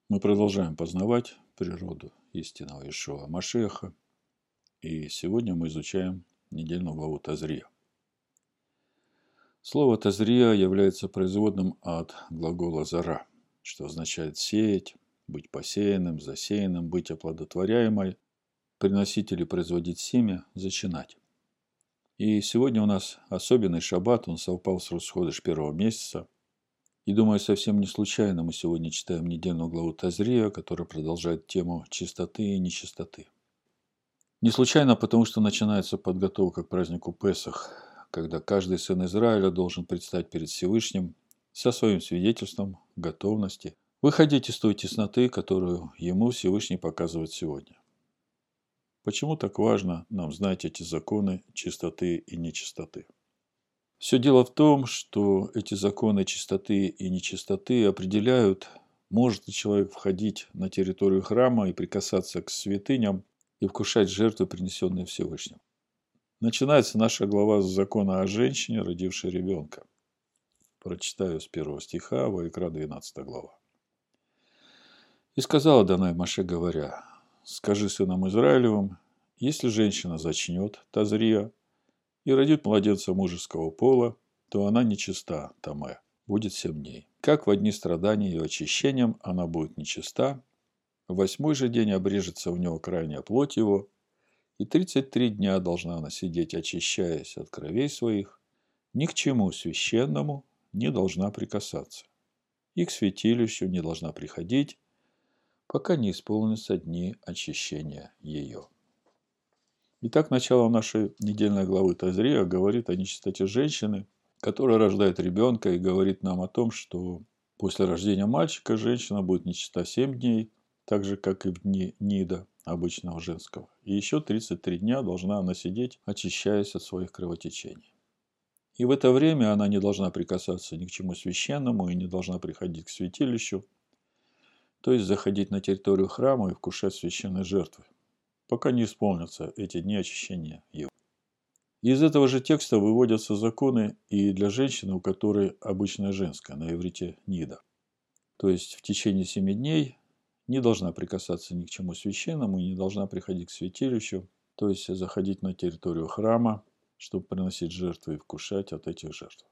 Мы продолжаем познавать природу истинного Иешуа Машеха, и сегодня мы изучаем недельную главу Тазрия. Слово Тазрия является производным от глагола «зара», что означает «сеять», «быть посеянным», «засеянным», «быть оплодотворяемой», «приносить или производить семя», «зачинать». И сегодня у нас особенный шаббат, он совпал с Рос-Ходеш первого месяца. И думаю, совсем не случайно мы сегодня читаем недельную главу Тазрия, которая продолжает тему чистоты и нечистоты. Не случайно, потому что начинается подготовка к празднику Песах, когда каждый сын Израиля должен предстать перед Всевышним со своим свидетельством готовности выходить из той тесноты, которую ему Всевышний показывает сегодня. Почему так важно нам знать эти законы чистоты и нечистоты? Все дело в том, что эти законы чистоты и нечистоты определяют, может ли человек входить на территорию храма и прикасаться к святыням и вкушать жертвы, принесенные Всевышним. Начинается наша глава с закона о женщине, родившей ребенка. Прочитаю с 1 стиха, Ваикра 12 глава. «И сказала Данай Моше, говоря: скажи сынам Израилевым, если женщина зачнет, Тазрия, и родит младенца мужеского пола, то она нечиста, Таме, будет 7 дней. Как в дни страданий и очищением она будет нечиста, в 8-й же день обрежется у него крайняя плоть его, и 33 дня должна она сидеть, очищаясь от кровей своих, ни к чему священному не должна прикасаться, и к святилищу не должна приходить, пока не исполнятся дни очищения ее». Итак, начало нашей недельной главы Тазрия говорит о нечистоте женщины, которая рождает ребенка, и говорит нам о том, что после рождения мальчика женщина будет нечиста 7 дней, так же, как и в дни Нида, обычного женского. И еще 33 дня должна она сидеть, очищаясь от своих кровотечений. И в это время она не должна прикасаться ни к чему священному и не должна приходить к святилищу, то есть заходить на территорию храма и вкушать священной жертвы, пока не исполнятся эти дни очищения его. Из этого же текста выводятся законы и для женщины, у которой обычная женская, на иврите нида. То есть в течение 7 дней не должна прикасаться ни к чему священному и не должна приходить к святилищу, то есть заходить на территорию храма, чтобы приносить жертвы и вкушать от этих жертв.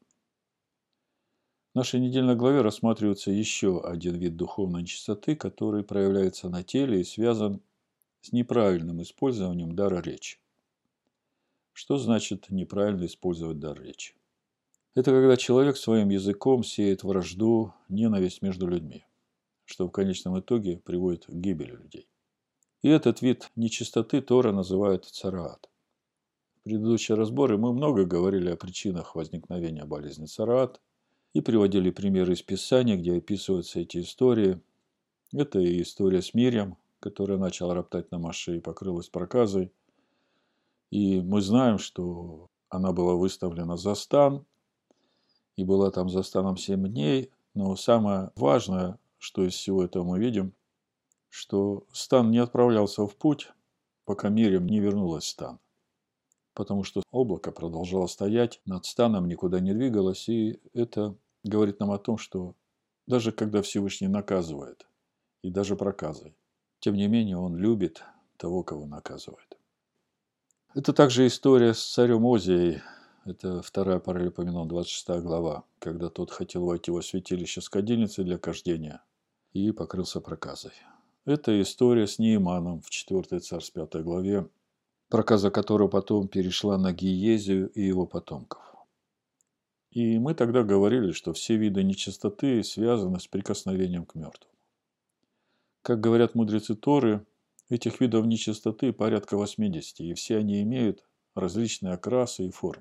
В нашей недельной главе рассматривается еще один вид духовной нечистоты, который проявляется на теле и связан с неправильным использованием дара речи. Что значит неправильно использовать дар речи? Это когда человек своим языком сеет вражду, ненависть между людьми, что в конечном итоге приводит к гибели людей. И этот вид нечистоты Тора называют цараат. В предыдущие разборы мы много говорили о причинах возникновения болезни цараат и приводили примеры из Писания, где описываются эти истории. Это и история с Мирьям, которая начала роптать на Моше и покрылась проказой. И мы знаем, что она была выставлена за стан, и была там за станом 7 дней. Но самое важное, что из всего этого мы видим, что стан не отправлялся в путь, пока Мирьям не вернулась в стан. Потому что облако продолжало стоять над станом, никуда не двигалось. И это говорит нам о том, что даже когда Всевышний наказывает, и даже проказой, тем не менее он любит того, кого наказывает. Это также история с царем Озией. Это 2 Паралипоменон, 26 глава, когда тот хотел войти во святилище с кадильницей для кождения и покрылся проказой. Это история с Неиманом в 4 Царств 5 главе, проказа которого потом перешла на Гиезию и его потомков. И мы тогда говорили, что все виды нечистоты связаны с прикосновением к мертвым. Как говорят мудрецы Торы, этих видов нечистоты порядка 80, и все они имеют различные окрасы и формы.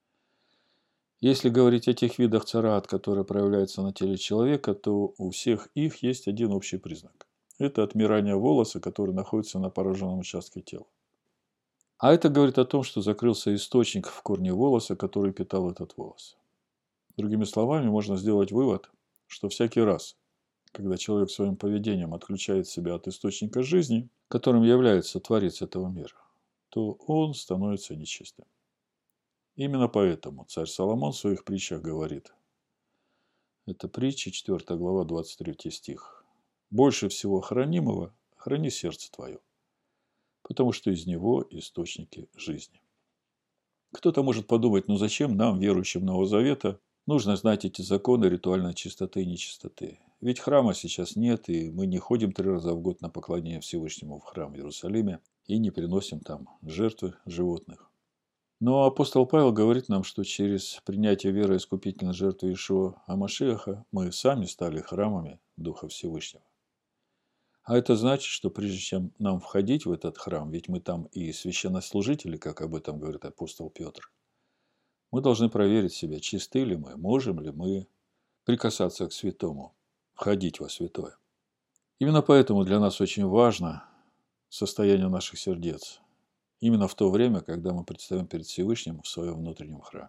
Если говорить о тех видах цараат, которые проявляются на теле человека, то у всех их есть один общий признак. Это отмирание волоса, который находится на пораженном участке тела. А это говорит о том, что закрылся источник в корне волоса, который питал этот волос. Другими словами, можно сделать вывод, что всякий раз, когда человек своим поведением отключает себя от источника жизни, которым является Творец этого мира, то он становится нечистым. Именно поэтому царь Соломон в своих притчах говорит, это притча, 4 глава, 23 стих, Больше всего хранимого храни сердце твое, потому что из него источники жизни. Кто-то может подумать, ну зачем нам, верующим Нового Завета, нужно знать эти законы ритуальной чистоты и нечистоты. Ведь храма сейчас нет, и мы не ходим 3 раза в год на поклонение Всевышнему в храм в Иерусалиме и не приносим там жертвы животных. Но апостол Павел говорит нам, что через принятие веры искупительной жертвы Иешуа Амашиаха мы сами стали храмами Духа Всевышнего. А это значит, что прежде чем нам входить в этот храм, ведь мы там и священнослужители, как об этом говорит апостол Петр, мы должны проверить себя, чисты ли мы, можем ли мы прикасаться к святому, входить во святое. Именно поэтому для нас очень важно состояние наших сердец. Именно в то время, когда мы предстаем перед Всевышним в своем внутреннем храме.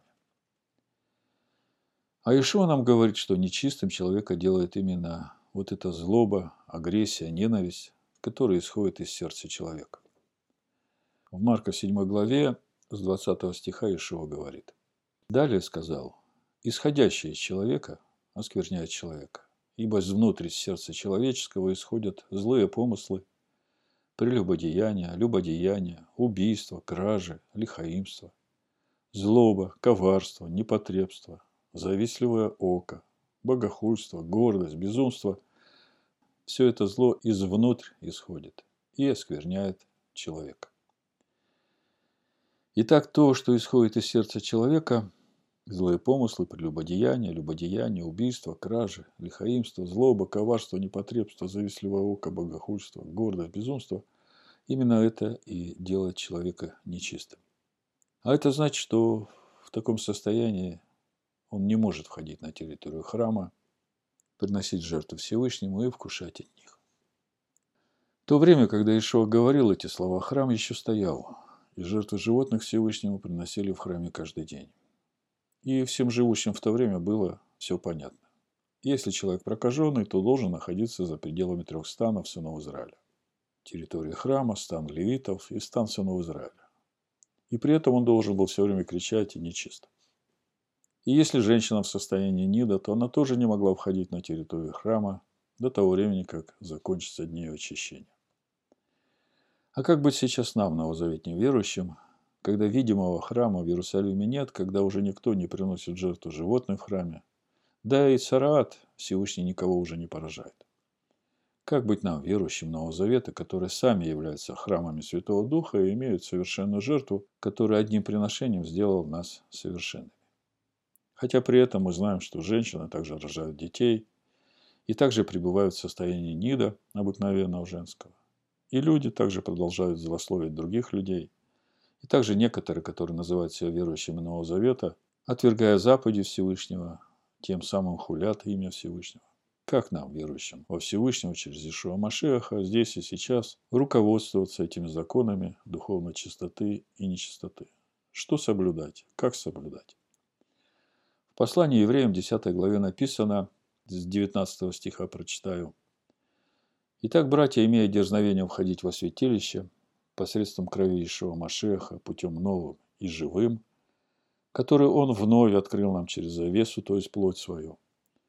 А Иешуа нам говорит, что нечистым человека делает именно вот эта злоба, агрессия, ненависть, которая исходит из сердца человека. В Марка 7 главе с 20 стиха Иешуа говорит. Далее сказал, исходящее из человека оскверняет человека, ибо изнутри сердца человеческого исходят злые помыслы, прелюбодеяние, любодеяние, убийство, кражи, лихаимство, злоба, коварство, непотребство, завистливое око, богохульство, гордость, безумство. Все это зло извнутрь исходит и оскверняет человека. Итак, то, что исходит из сердца человека, злые помыслы, прелюбодеяние, любодеяние, убийство, кражи, лихаимство, злоба, коварство, непотребство, завистливое око, богохульство, гордость, безумство, именно это и делает человека нечистым. А это значит, что в таком состоянии он не может входить на территорию храма, приносить жертвы Всевышнему и вкушать от них. В то время, когда Иешуа говорил эти слова, храм еще стоял, и жертвы животных Всевышнему приносили в храме каждый день. И всем живущим в то время было все понятно. Если человек прокаженный, то должен находиться за пределами 3 станов сынов Израиля. Территория храма, стан левитов и стан сынов Израиля. И при этом он должен был все время кричать и нечисто. И если женщина в состоянии нида, то она тоже не могла входить на территорию храма до того времени, как закончатся дни ее очищения. А как быть сейчас нам, новозаветним верующим, когда видимого храма в Иерусалиме нет, когда уже никто не приносит жертву животных в храме, да и цараат Всевышний никого уже не поражает? Как быть нам, верующим Нового Завета, которые сами являются храмами Святого Духа и имеют совершенную жертву, которая одним приношением сделал нас совершенными? Хотя при этом мы знаем, что женщины также рожают детей и также пребывают в состоянии нида, обыкновенного женского. И люди также продолжают злословить других людей. И также некоторые, которые называют себя верующими Нового Завета, отвергая заповеди Всевышнего, тем самым хулят имя Всевышнего. Как нам, верующим во Всевышнего через Иешуа Машиаха, здесь и сейчас руководствоваться этими законами духовной чистоты и нечистоты? Что соблюдать? Как соблюдать? В послании евреям 10 главе написано, с 19 стиха прочитаю. «Итак, братья, имея дерзновение входить во святилище посредством крови Иешуа Машиаха путем новым и живым, который Он вновь открыл нам через завесу, то есть плоть свою,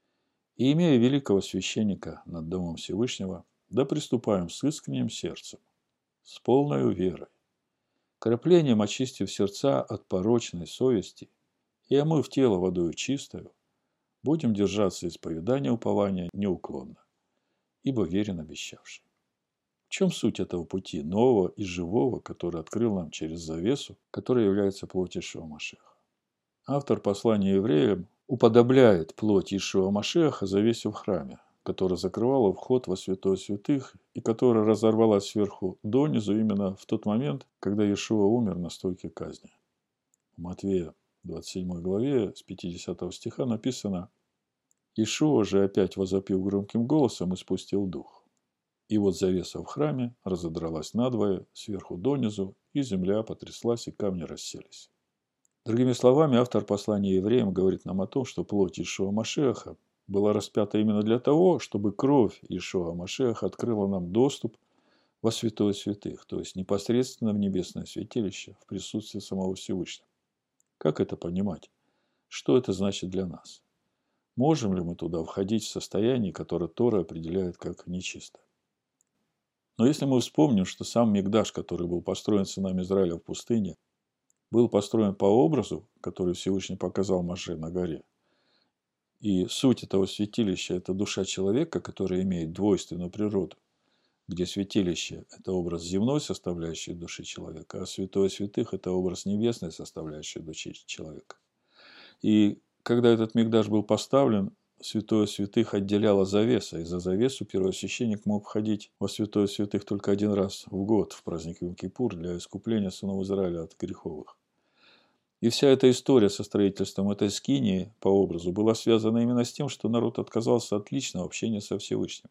и имея великого священника над Домом Всевышнего, да приступаем с искренним сердцем, с полной верой, краплением очистив сердца от порочной совести и омыв тело водою чистою, будем держаться исповедания упования неуклонно, ибо верен обещавший». В чем суть этого пути, нового и живого, который открыл нам через завесу, которая является плотью Иешуа Машиаха? Автор послания евреям уподобляет плоть Иешуа Машиаха завесью в храме, которая закрывала вход во святое святых и которая разорвалась сверху донизу именно в тот момент, когда Иешуа умер на стойке казни. В Матвея 27 главе с 50 стиха написано: «Иешуа же опять возопил громким голосом и спустил дух. И вот завеса в храме разодралась надвое, сверху донизу, и земля потряслась, и камни расселись». Другими словами, автор послания евреям говорит нам о том, что плоть Иешуа Машиаха была распята именно для того, чтобы кровь Иешуа Машиаха открыла нам доступ во святое святых, то есть непосредственно в небесное святилище, в присутствии самого Всевышнего. Как это понимать? Что это значит для нас? Можем ли мы туда входить в состояние, которое Тора определяет как нечисто? Но если мы вспомним, что сам Микдаш, который был построен сынами Израиля в пустыне, был построен по образу, который Всевышний показал Моше на горе, и суть этого святилища – это душа человека, которая имеет двойственную природу, где святилище – это образ земной составляющей души человека, а святое святых – это образ небесной составляющей души человека. И когда этот микдаш был поставлен, святое святых отделяла завеса, и за завесу первосвященник мог входить во святое святых только один раз в год, в праздник Йом-Кипур, для искупления сынов Израиля от греховых. И вся эта история со строительством этой скинии по образу была связана именно с тем, что народ отказался от личного общения со Всевышним.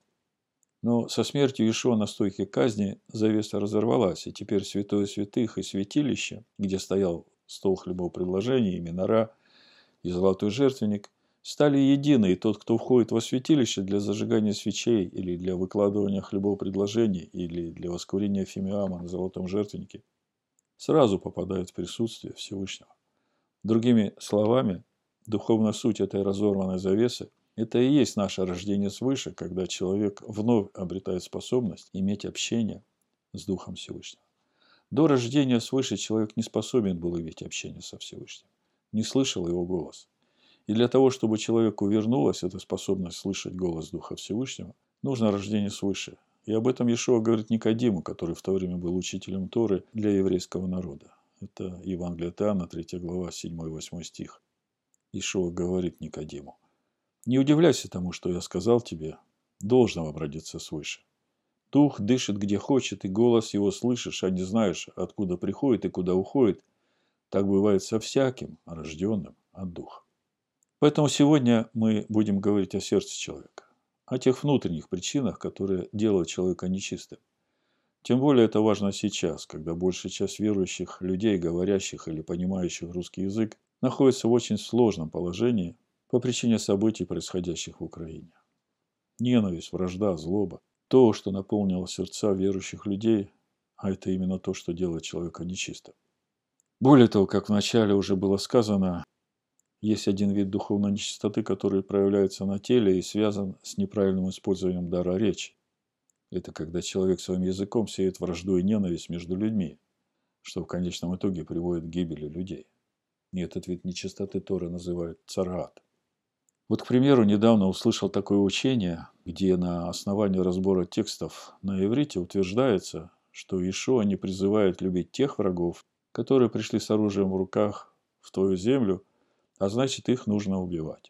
Но со смертью Иешуа на стойке казни завеса разорвалась, и теперь святое святых и святилище, где стоял стол хлебопредложения и минора, и золотой жертвенник, стали едины, и тот, кто входит во святилище для зажигания свечей или для выкладывания хлебопредложений или для воскурения фимиама на золотом жертвеннике, сразу попадает в присутствие Всевышнего. Другими словами, духовная суть этой разорванной завесы – это и есть наше рождение свыше, когда человек вновь обретает способность иметь общение с Духом Всевышнего. До рождения свыше человек не способен был иметь общение со Всевышним, не слышал его голос. И для того, чтобы человеку вернулась эта способность слышать голос Духа Всевышнего, нужно рождение свыше. И об этом Иешуа говорит Никодиму, который в то время был учителем Торы для еврейского народа. Это Евангелие от Иоанна, 3 глава, 7-8 стих. Иешуа говорит Никодиму: «Не удивляйся тому, что я сказал тебе, должно вам родиться свыше. Дух дышит где хочет, и голос его слышишь, а не знаешь, откуда приходит и куда уходит. Так бывает со всяким, рожденным от Духа». Поэтому сегодня мы будем говорить о сердце человека, о тех внутренних причинах, которые делают человека нечистым. Тем более это важно сейчас, когда большая часть верующих людей, говорящих или понимающих русский язык, находится в очень сложном положении по причине событий, происходящих в Украине. Ненависть, вражда, злоба – то, что наполнило сердца верующих людей, а это именно то, что делает человека нечистым. Более того, как вначале уже было сказано, есть один вид духовной нечистоты, который проявляется на теле и связан с неправильным использованием дара речи. Это когда человек своим языком сеет вражду и ненависть между людьми, что в конечном итоге приводит к гибели людей. И этот вид нечистоты Тора называют царгат. Вот, к примеру, недавно услышал такое учение, где на основании разбора текстов на иврите утверждается, что Иешуа не призывает любить тех врагов, которые пришли с оружием в руках в твою землю, а значит, их нужно убивать.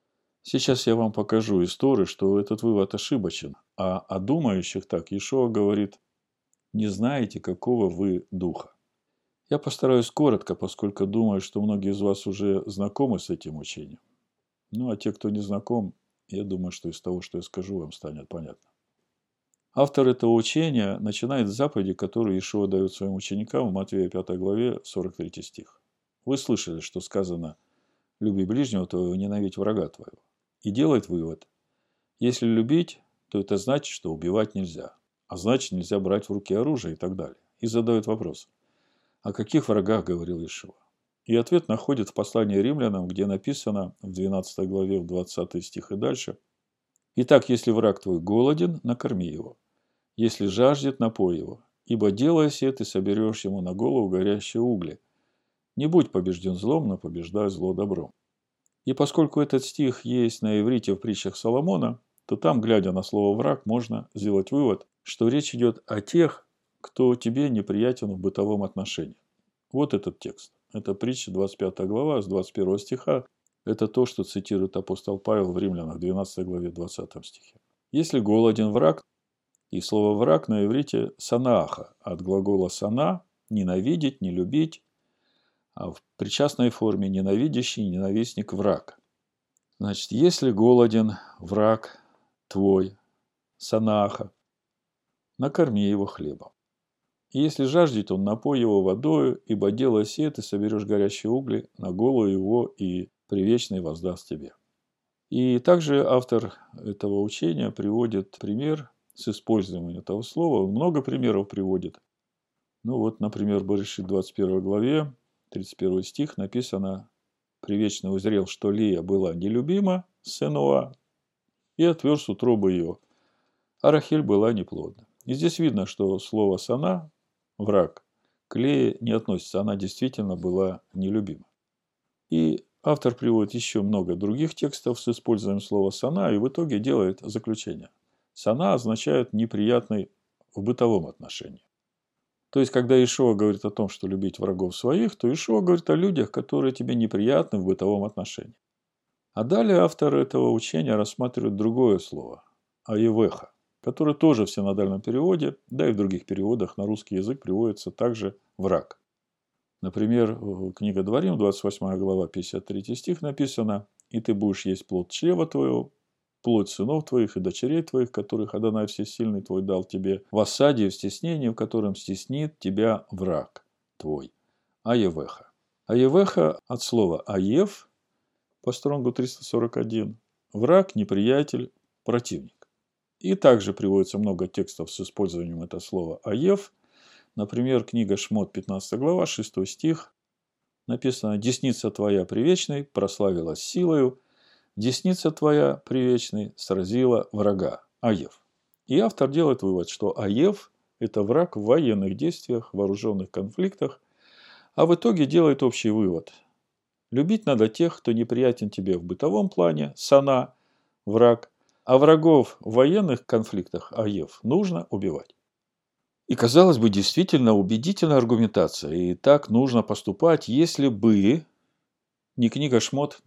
Сейчас я вам покажу из Торы, что этот вывод ошибочен, а о думающих так Иешуа говорит: «Не знаете, какого вы духа». Я постараюсь коротко, поскольку думаю, что многие из вас уже знакомы с этим учением. Ну, а те, кто не знаком, я думаю, что из того, что я скажу, вам станет понятно. Автор этого учения начинает с заповеди, которую Иешуа дает своим ученикам в Матвея 5 главе, 43 стих. Вы слышали, что сказано: «Люби ближнего твоего, ненавидь врага твоего». И делает вывод: если любить, то это значит, что убивать нельзя, а значит, нельзя брать в руки оружие и так далее. И задает вопрос: о каких врагах говорил Иешуа? И ответ находит в послании римлянам, где написано в 12 главе, в 20 стих и дальше: «Итак, если враг твой голоден, накорми его, если жаждет, напой его, ибо делая сие, ты соберешь ему на голову горящие угли. Не будь побежден злом, но побеждай зло добром». И поскольку этот стих есть на иврите в притчах Соломона, то там, глядя на слово «враг», можно сделать вывод, что речь идет о тех, кто тебе неприятен в бытовом отношении. Вот этот текст. Это притча 25 глава с 21 стиха. Это то, что цитирует апостол Павел в Римлянах 12 главе 20 стихе. Если голоден враг, и слово «враг» на иврите «санааха», от глагола «сана» – ненавидеть, не любить, а в причастной форме ненавидящий, ненавистник, враг. Значит, если голоден враг твой, санааха, накорми его хлебом. И если жаждет он, напой его водою, ибо делая сие, ты соберешь горящие угли на голову его, и привечный воздаст тебе. И также автор этого учения приводит пример с использованием этого слова. Он много примеров приводит. Ну вот, например, в Берешит 21 главе, 31 стих написано: «Привечно узрел, что Лия была нелюбима Сенуа, и отверз утробу ее. А Рахель была неплодна. И здесь видно, что слово «сана» – враг, к Лее не относится. Она действительно была нелюбима. И автор приводит еще много других текстов с использованием слова «сана» и в итоге делает заключение. «Сана» означает «неприятный» в бытовом отношении. То есть, когда Иешуа говорит о том, что любить врагов своих, то Иешуа говорит о людях, которые тебе неприятны в бытовом отношении. А далее автор этого учения рассматривает другое слово – «аевеха», которое тоже в синодальном переводе, да и в других переводах на русский язык приводится также «враг». Например, книга Дворим, 28 глава, 53 стих написано: «И ты будешь есть плод чрева твоего, плоть сынов твоих и дочерей твоих, которых Адонай Всесильный твой дал тебе, в осаде и в стеснении, в котором стеснит тебя враг твой». Аевеха. Аевеха от слова аев, по Стронгу 341, враг, неприятель, противник. И также приводится много текстов с использованием этого слова аев. Например, книга Шмот, 15 глава, 6 стих, написано: «Десница твоя привечной прославилась силою, десница твоя привечной сразила врага». Аев. И автор делает вывод, что Аев – это враг в военных действиях, вооруженных конфликтах, а в итоге делает общий вывод. Любить надо тех, кто неприятен тебе в бытовом плане, сана, враг, а врагов в военных конфликтах, Аев, нужно убивать. И, казалось бы, действительно убедительная аргументация. И так нужно поступать, если бы не книга Шмот,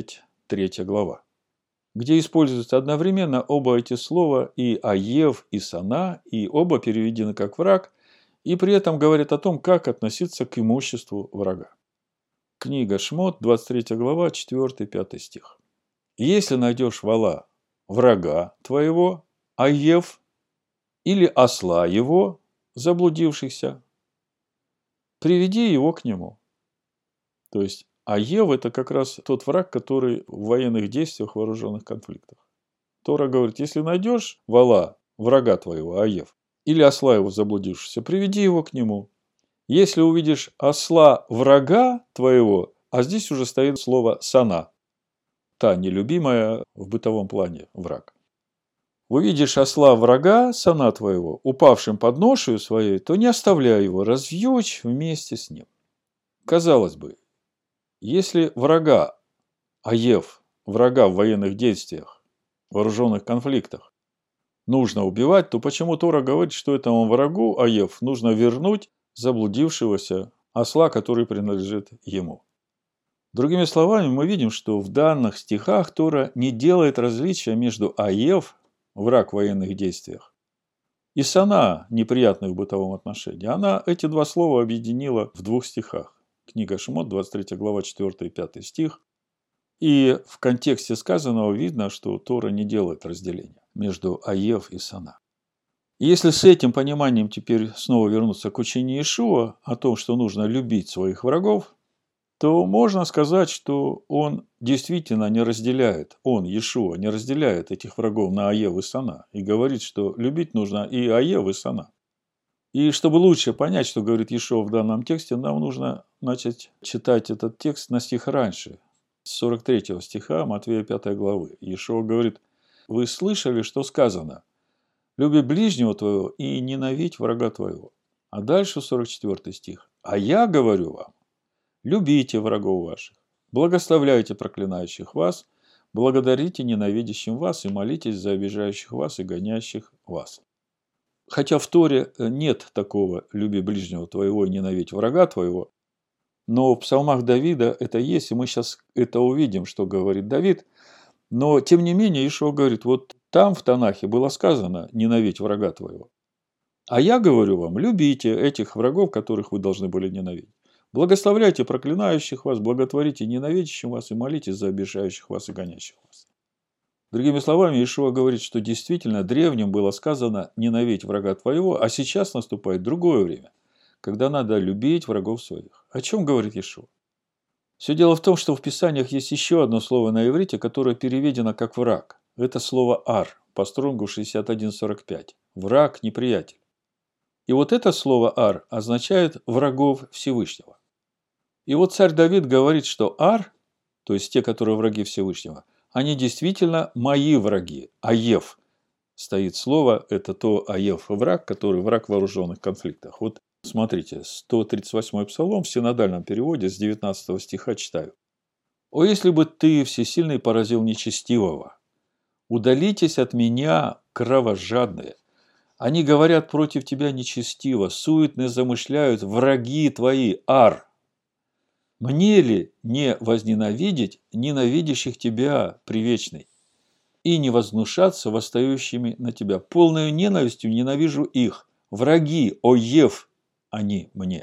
23 глава, где используются одновременно оба эти слова, и аев, и сана, и оба переведены как враг, и при этом говорят о том, как относиться к имуществу врага. Книга Шмот, 23 глава, 4-5 стих. «Если найдешь вола врага твоего, аев, или осла его, заблудившихся, приведи его к нему». То есть аев – это как раз тот враг, который в военных действиях, в вооруженных конфликтах. Тора говорит: если найдешь вола врага твоего, аев, или осла его заблудившегося, приведи его к нему. Если увидишь осла врага твоего, а здесь уже стоит слово «сана», та нелюбимая в бытовом плане враг. Увидишь осла врага, сана твоего, упавшим под ношею своей, то не оставляй его, развьючь вместе с ним. Казалось бы, если врага, аев, врага в военных действиях, вооруженных конфликтах, нужно убивать, то почему Тора говорит, что этому врагу, аев, нужно вернуть заблудившегося осла, который принадлежит ему? Другими словами, мы видим, что в данных стихах Тора не делает различия между аев, враг в военных действиях, и сана, неприятных в бытовом отношении. Она эти два слова объединила в двух стихах. Книга Шмот, 23 глава, 4 и 5 стих. И в контексте сказанного видно, что Тора не делает разделения между аев и сана. И если с этим пониманием теперь снова вернуться к учению Иешуа о том, что нужно любить своих врагов, то можно сказать, что он действительно не разделяет, он, Иешуа, не разделяет этих врагов на аев и сана, и говорит, что любить нужно и аев, и сана. И чтобы лучше понять, что говорит Иешуа в данном тексте, нам нужно начать читать этот текст на стих раньше, с 43 стиха Матвея 5 главы. Иешуа говорит: «Вы слышали, что сказано: люби ближнего твоего и ненавидь врага твоего». А дальше 44 стих: «А я говорю вам, любите врагов ваших, благословляйте проклинающих вас, благодарите ненавидящим вас и молитесь за обижающих вас и гонящих вас». Хотя в Торе нет такого «люби ближнего твоего и ненавидь врага твоего», но в псалмах Давида это есть, и мы сейчас это увидим, что говорит Давид. Но, тем не менее, Иешуа говорит: вот там в Танахе было сказано «ненавидь врага твоего». А я говорю вам, любите этих врагов, которых вы должны были ненавидеть. Благословляйте проклинающих вас, благотворите ненавидящим вас и молитесь за обижающих вас и гонящих вас. Другими словами, Иешуа говорит, что действительно древним было сказано «ненавидь врага твоего», а сейчас наступает другое время, когда надо любить врагов своих. О чем говорит Иешуа? Все дело в том, что в Писаниях есть еще одно слово на иврите, которое переведено как «враг». Это слово «ар», по Стронгу 61:45. Враг, неприятель. И вот это слово «ар» означает «врагов Всевышнего». И вот царь Давид говорит, что «ар», то есть те, которые враги Всевышнего, они действительно мои враги. Аев стоит слово, это то аев враг, который враг в вооруженных конфликтах. Вот смотрите, 138-й псалом в синодальном переводе с 19 стиха читаю. «О, если бы ты, всесильный, поразил нечестивого! Удалитесь от меня, кровожадные! Они говорят против тебя нечестиво, суетно замышляют враги твои, ар! Мне ли не возненавидеть ненавидящих тебя, привечный, и не вознушаться восстающими на тебя? Полною ненавистью ненавижу их, враги, оев, они мне».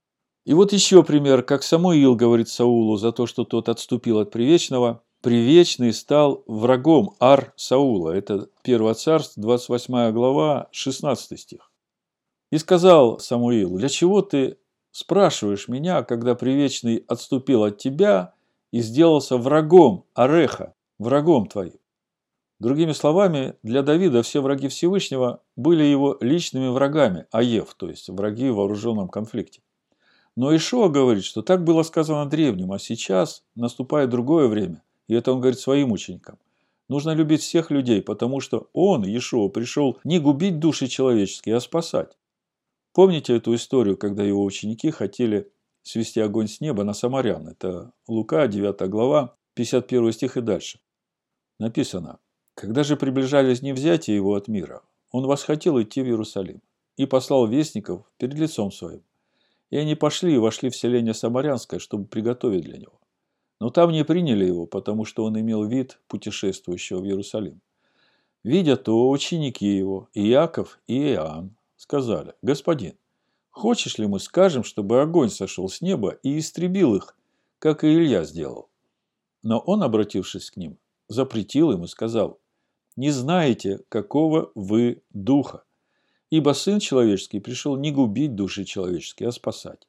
И вот еще пример, как Самуил говорит Саулу за то, что тот отступил от Привечного. Привечный стал врагом ар Саула. Это 1 Царств, 28 глава, 16 стих. «И сказал Самуил: для чего ты спрашиваешь меня, когда Привечный отступил от тебя и сделался врагом Ареха, врагом твоим?» Другими словами, для Давида все враги Всевышнего были его личными врагами, аев, то есть враги в вооруженном конфликте. Но Ишуа говорит, что так было сказано древним, а сейчас наступает другое время. И это он говорит своим ученикам. Нужно любить всех людей, потому что он, Ишуа, пришел не губить души человеческие, а спасать. Помните эту историю, когда его ученики хотели свести огонь с неба на самарян? Это Лука, 9 глава, 51 стих и дальше. Написано: «Когда же приближались невзятие его от мира, он восхотел идти в Иерусалим и послал вестников перед лицом своим. И они пошли и вошли в селение Самарянское, чтобы приготовить для него. Но там не приняли его, потому что он имел вид путешествующего в Иерусалим. Видя то, ученики его, Иаков и Иоанн, сказали: Господин, хочешь ли мы скажем, чтобы огонь сошел с неба и истребил их, как и Илья сделал? Но он, обратившись к ним, запретил им и сказал: не знаете, какого вы духа. Ибо Сын Человеческий пришел не губить души человеческие, а спасать.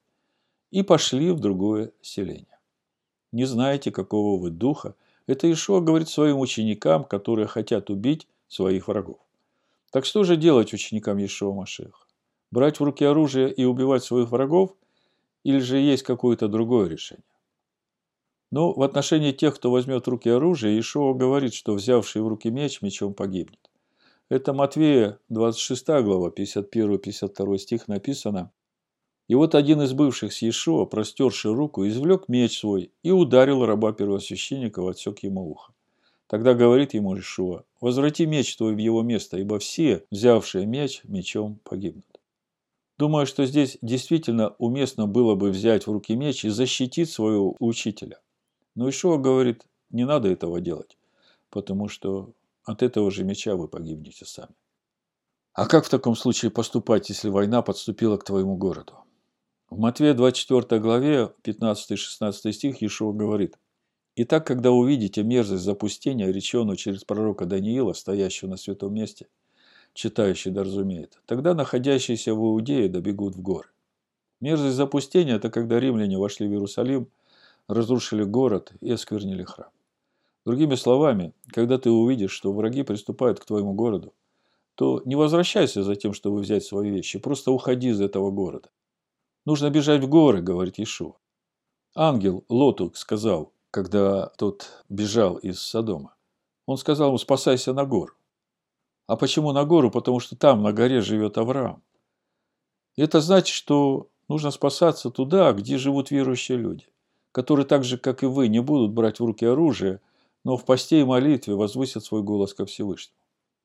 И пошли в другое селение. Не знаете, какого вы духа. Это Ишуа говорит своим ученикам, которые хотят убить своих врагов. Так что же делать ученикам Иешуа Машиаха? Брать в руки оружие и убивать своих врагов? Или же есть какое-то другое решение? Но в отношении тех, кто возьмет в руки оружие, Иешуа говорит, что взявший в руки меч, мечом погибнет. Это Матвея, 26 глава, 51-52 стих написано. «И вот один из бывших с Иешуа, простерший руку, извлек меч свой и ударил раба первосвященника, отсек ему ухо. Тогда говорит ему Иешуа: возврати меч твой в его место, ибо все, взявшие меч, мечом погибнут». Думаю, что здесь действительно уместно было бы взять в руки меч и защитить своего учителя. Но Иешуа говорит, не надо этого делать, потому что от этого же меча вы погибнете сами. А как в таком случае поступать, если война подступила к твоему городу? В Матвея 24 главе, 15-16 стих, Иешуа говорит: «Итак, когда увидите мерзость запустения, реченную через пророка Даниила, стоящего на святом месте, читающий да разумеет, тогда находящиеся в Иудее добегут в горы». Мерзость запустения – это когда римляне вошли в Иерусалим, разрушили город и осквернили храм. Другими словами, когда ты увидишь, что враги приступают к твоему городу, то не возвращайся за тем, чтобы взять свои вещи, просто уходи из этого города. Нужно бежать в горы, говорит Иешуа. Ангел Лоту сказал, когда тот бежал из Содома, он сказал ему: спасайся на гору. А почему на гору? Потому что там, на горе, живет Авраам. И это значит, что нужно спасаться туда, где живут верующие люди, которые так же, как и вы, не будут брать в руки оружие, но в посте и молитве возвысят свой голос ко Всевышнему.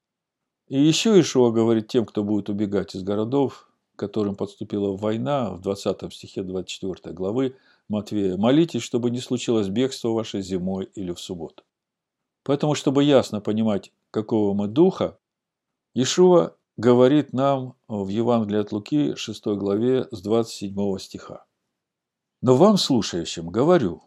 И еще Иешуа говорит тем, кто будет убегать из городов, к которым подступила война, в 20 стихе 24 главы Матвея: молитесь, чтобы не случилось бегство ваше зимой или в субботу. Поэтому, чтобы ясно понимать, какого мы духа, Иешуа говорит нам в Евангелии от Луки, 6 главе, с 27 стиха. «Но вам, слушающим, говорю: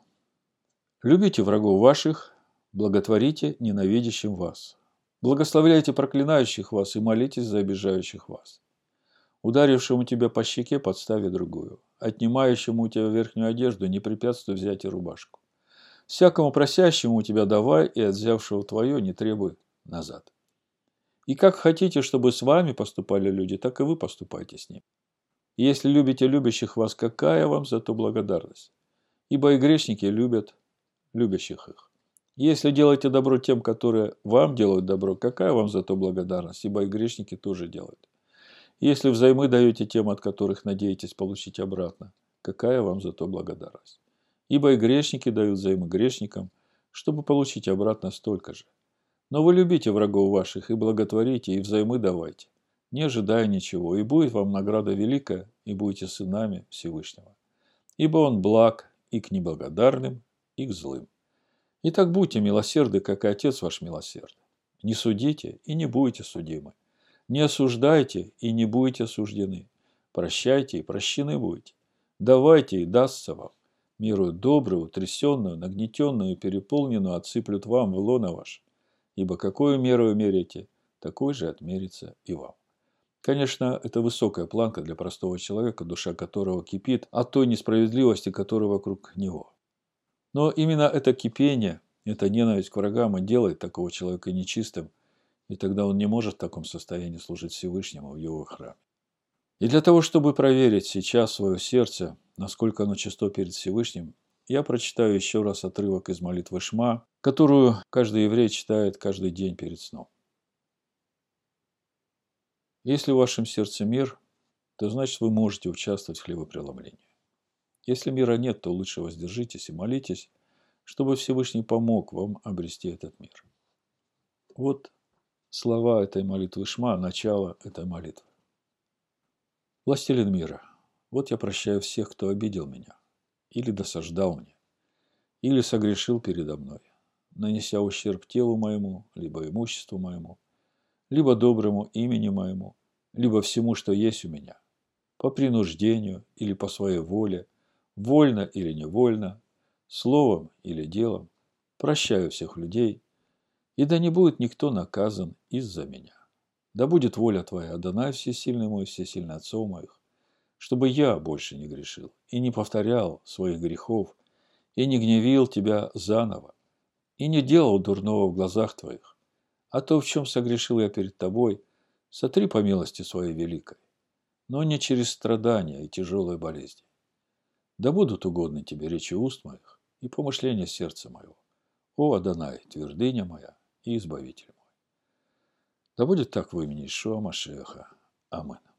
любите врагов ваших, благотворите ненавидящим вас, благословляйте проклинающих вас и молитесь за обижающих вас. Ударившему тебя по щеке подстави другую, отнимающему у тебя верхнюю одежду не препятствуй взять и рубашку. Всякому просящему у тебя давай, и от взявшего твое не требуй назад. И как хотите, чтобы с вами поступали люди, так и вы поступайте с ними. И если любите любящих вас, какая вам за то благодарность? Ибо и грешники любят любящих их. Если делаете добро тем, которые вам делают добро, какая вам за то благодарность, ибо и грешники тоже делают. Если взаймы даете тем, от которых надеетесь получить обратно, какая вам за то благодарность. Ибо и грешники дают взаймы грешникам, чтобы получить обратно столько же. Но вы любите врагов ваших и благотворите, и взаймы давайте, не ожидая ничего, и будет вам награда великая, и будете сынами Всевышнего. Ибо Он благ и к неблагодарным, и к злым. Итак, будьте милосерды, как и Отец ваш милосерд. Не судите, и не будете судимы. Не осуждайте, и не будете осуждены. Прощайте, и прощены будете. Давайте, и дастся вам. Меру добрую, утрясенную, нагнетенную, переполненную отсыплют вам в лоно ваше. Ибо какую меру вы меряете, такой же отмерится и вам. Конечно, это высокая планка для простого человека, душа которого кипит от той несправедливости, которая вокруг него. Но именно это кипение, эта ненависть к врагам и делает такого человека нечистым, и тогда он не может в таком состоянии служить Всевышнему в его храме. И для того, чтобы проверить сейчас свое сердце, насколько оно чисто перед Всевышним, я прочитаю еще раз отрывок из молитвы Шма, которую каждый еврей читает каждый день перед сном. Если в вашем сердце мир, то значит вы можете участвовать в хлебопреломлении. Если мира нет, то лучше воздержитесь и молитесь, чтобы Всевышний помог вам обрести этот мир. Вот слова этой молитвы Шма, начало этой молитвы. Властелин мира, вот я прощаю всех, кто обидел меня, или досаждал мне, или согрешил передо мной, нанеся ущерб телу моему, либо имуществу моему, либо доброму имени моему, либо всему, что есть у меня, по принуждению или по своей воле, вольно или невольно, словом или делом, прощаю всех людей, и да не будет никто наказан из-за меня. Да будет воля Твоя, Адонай всесильный мой, всесильный отцов моих, чтобы я больше не грешил и не повторял своих грехов, и не гневил Тебя заново, и не делал дурного в глазах Твоих. А то, в чем согрешил я перед Тобой, сотри по милости Своей великой, но не через страдания и тяжелые болезни. Да будут угодны Тебе речи уст моих и помышления сердца моего. О, Адонай, твердыня моя и избавитель мой. Да будет так в имени Ишуа Машиаха. Амин.